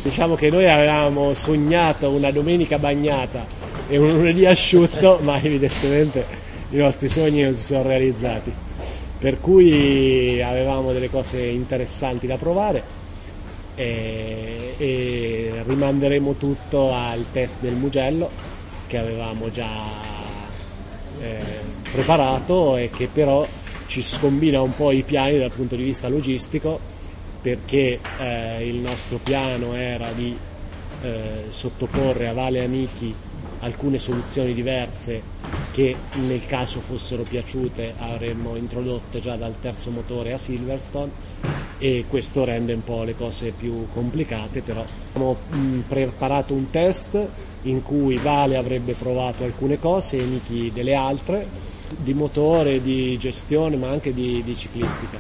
Diciamo che noi avevamo sognato una domenica bagnata e un lunedì asciutto, ma evidentemente i nostri sogni non si sono realizzati. Per cui avevamo delle cose interessanti da provare e rimanderemo tutto al test del Mugello che avevamo già preparato e che però ci scombina un po' i piani dal punto di vista logistico, perché il nostro piano era di sottoporre a Vale Amici alcune soluzioni diverse che nel caso fossero piaciute avremmo introdotto già dal terzo motore a Silverstone, e questo rende un po' le cose più complicate. Però abbiamo preparato un test in cui Vale avrebbe provato alcune cose e Niki delle altre, di motore, di gestione ma anche di ciclistica.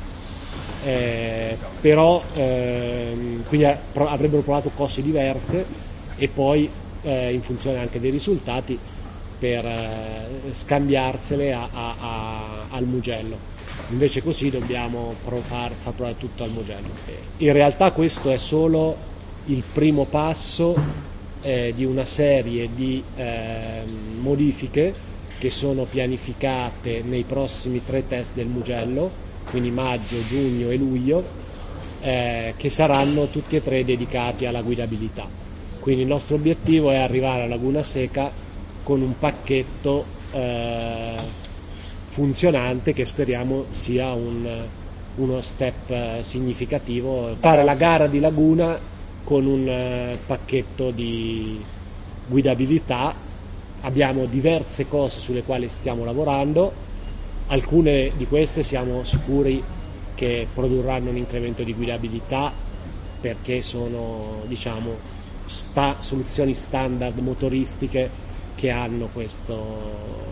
Quindi avrebbero provato cose diverse e poi in funzione anche dei risultati per scambiarsele al Mugello. Invece così dobbiamo far provare tutto al Mugello. In realtà questo è solo il primo passo di una serie di modifiche che sono pianificate nei prossimi 3 test del Mugello, quindi maggio, giugno e luglio, che saranno tutti e 3 dedicati alla guidabilità. Quindi il nostro obiettivo è arrivare a Laguna Seca con un pacchetto funzionante che speriamo sia uno step significativo. Fare la gara di Laguna con un pacchetto di guidabilità. Abbiamo diverse cose sulle quali stiamo lavorando, alcune di queste siamo sicuri che produrranno un incremento di guidabilità perché sono, diciamo, soluzioni standard motoristiche che hanno questo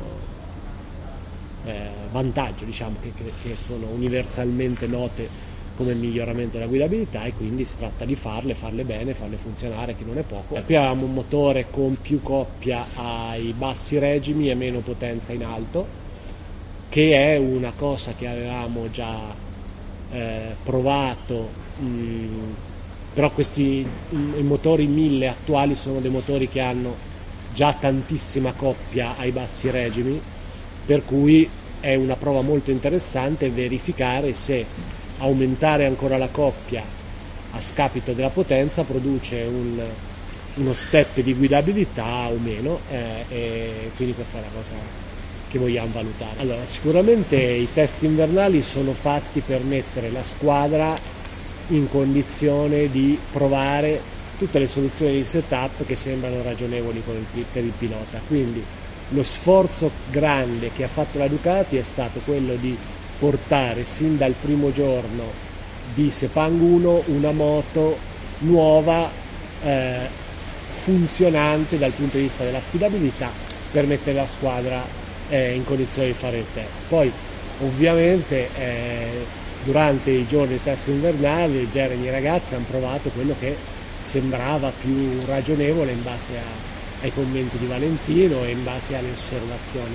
vantaggio, diciamo, che sono universalmente note come miglioramento della guidabilità, e quindi si tratta di farle bene, farle funzionare, che non è poco. Qui avevamo un motore con più coppia ai bassi regimi e meno potenza in alto, che è una cosa che avevamo già provato, però i motori 1000 attuali sono dei motori che hanno già tantissima coppia ai bassi regimi, per cui è una prova molto interessante verificare se aumentare ancora la coppia a scapito della potenza produce uno step di guidabilità o meno, e quindi questa è la cosa che vogliamo valutare. Allora, sicuramente i test invernali sono fatti per mettere la squadra in condizione di provare tutte le soluzioni di setup che sembrano ragionevoli per il pilota. Quindi lo sforzo grande che ha fatto la Ducati è stato quello di portare sin dal primo giorno di Sepang 1 una moto nuova, funzionante dal punto di vista dell'affidabilità, per mettere la squadra in condizione di fare il test. Poi ovviamente durante i giorni di test invernali Jeremy e i ragazzi hanno provato quello che sembrava più ragionevole in base ai commenti di Valentino e in base alle osservazioni.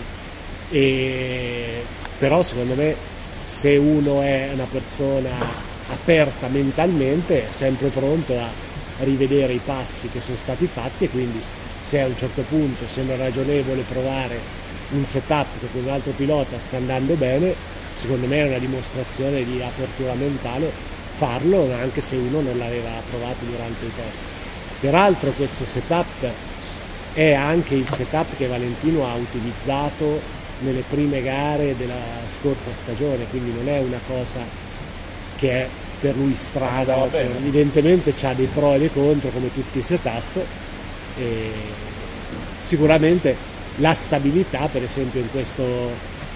Però secondo me, se uno è una persona aperta mentalmente, è sempre pronto a rivedere i passi che sono stati fatti, e quindi se a un certo punto sembra ragionevole provare un setup che con un altro pilota sta andando bene, secondo me è una dimostrazione di apertura mentale farlo, anche se uno non l'aveva provato durante i test. Peraltro questo setup è anche il setup che Valentino ha utilizzato nelle prime gare della scorsa stagione, quindi non è una cosa che è per lui strada. Evidentemente c'ha dei pro e dei contro come tutti i setup, e sicuramente la stabilità, per esempio in questo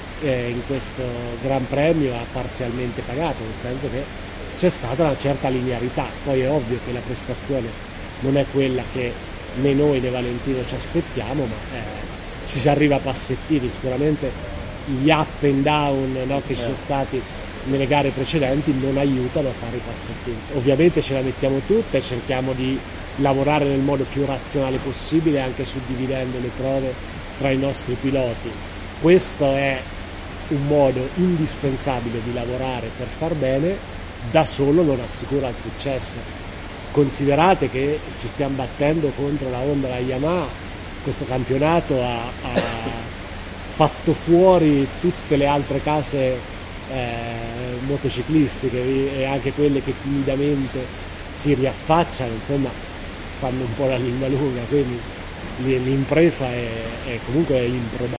Gran Premio, ha parzialmente pagato, nel senso che c'è stata una certa linearità. Poi è ovvio che la prestazione non è quella che né noi né Valentino ci aspettiamo, ma ci si arriva a passettini. Sicuramente gli up and down, no, che ci sono stati nelle gare precedenti non aiutano a fare i passettini. Ovviamente ce la mettiamo tutta e cerchiamo di lavorare nel modo più razionale possibile, anche suddividendo le prove tra i nostri piloti. Questo è un modo indispensabile di lavorare per far bene, da solo non assicura il successo. considerate che ci stiamo battendo contro la Honda e la Yamaha, questo campionato ha fatto fuori tutte le altre case motociclistiche e anche quelle che timidamente si riaffacciano, insomma, fanno un po' la lingua lunga, quindi l'impresa è comunque improbabile.